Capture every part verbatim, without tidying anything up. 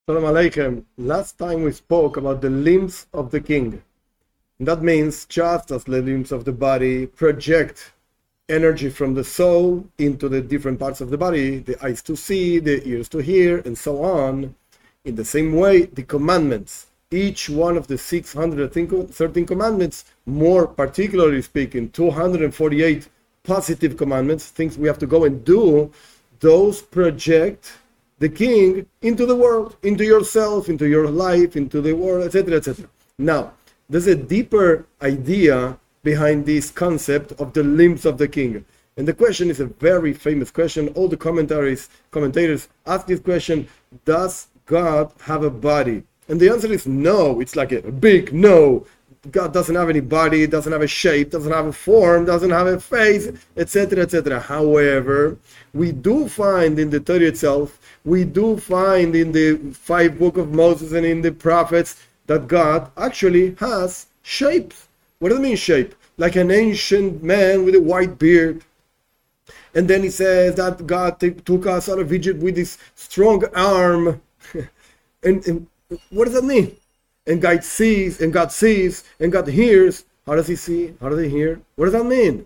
Shalom Aleichem. Last time we spoke about the limbs of the king. And that means just as the limbs of the body project energy from the soul into the different parts of the body, the eyes to see, the ears to hear, and so on. In the same way, the commandments, each one of the six hundred thirteen commandments, more particularly speaking, two hundred forty-eight positive commandments, things we have to go and do, those project the king into the world, into yourself, into your life, into the world, et cetera, et cetera. Now, there's a deeper idea behind this concept of the limbs of the king. And the question is a very famous question. All the commentaries, commentators ask this question: does God have a body? And the answer is no. It's like a big no. God doesn't have any body, doesn't have a shape, doesn't have a form, doesn't have a face, et cetera, et cetera. However, we do find in the Torah itself, we do find in the five book of Moses and in the prophets that God actually has shapes. What does it mean, shape? Like an ancient man with a white beard. And then he says that God t- took us out of Egypt with this strong arm. and, and what does that mean? And God sees, and God sees, and God hears. How does he see? How does he hear? What does that mean?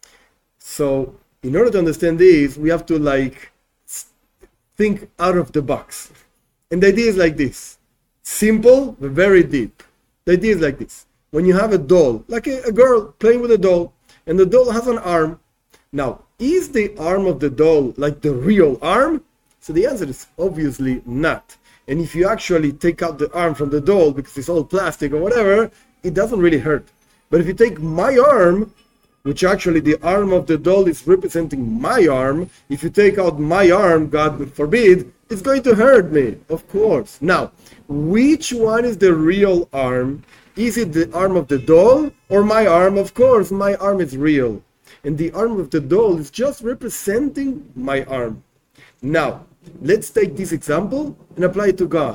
So, in order to understand this, we have to like think out of the box. And the idea is like this. Simple, but very deep. The idea is like this. When you have a doll, like a, a girl playing with a doll, and the doll has an arm. Now, is the arm of the doll like the real arm? So the answer is obviously not. And if you actually take out the arm from the doll because it's all plastic or whatever, it doesn't really hurt. But if you take my arm, which actually the arm of the doll is representing my arm, if you take out my arm, God forbid, it's going to hurt me, of course. Now, which one is the real arm? Is it the arm of the doll or my arm? Of course, my arm is real. And the arm of the doll is just representing my arm. Now, let's take this example and apply it to God.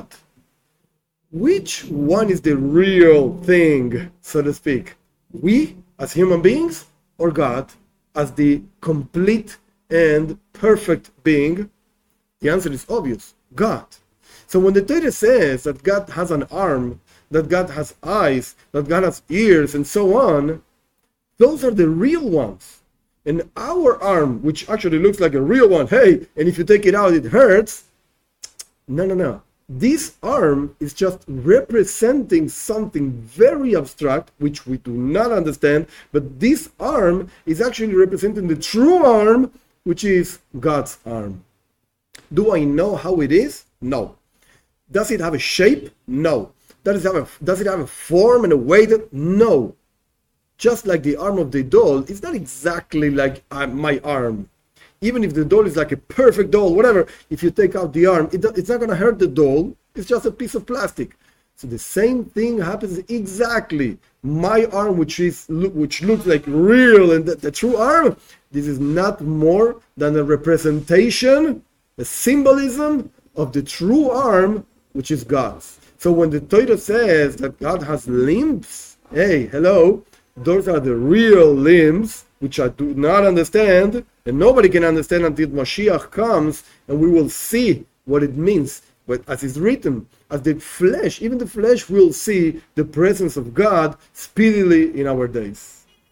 Which one is the real thing, so to speak? We, as human beings, or God, as the complete and perfect being? The answer is obvious, God. So when the Torah says that God has an arm, that God has eyes, that God has ears, and so on, those are the real ones. And our arm, which actually looks like a real one, hey, and if you take it out, it hurts. No, no, no. This arm is just representing something very abstract, which we do not understand. But this arm is actually representing the true arm, which is God's arm. Do I know how it is? No. Does it have a shape? No. Does it have a, does it have a form and a weight? No. Just like the arm of the doll, it's not exactly like uh, my arm. Even if the doll is like a perfect doll, whatever, if you take out the arm, it, it's not going to hurt the doll. It's just a piece of plastic. So the same thing happens exactly. My arm, which is which looks like real and the, the true arm, this is not more than a representation, a symbolism of the true arm, which is God's. So when the Torah says that God has limbs, hey, hello, those are the real limbs, which I do not understand, and nobody can understand until Mashiach comes, and we will see what it means. But as is written, as the flesh, even the flesh will see the presence of God speedily in our days.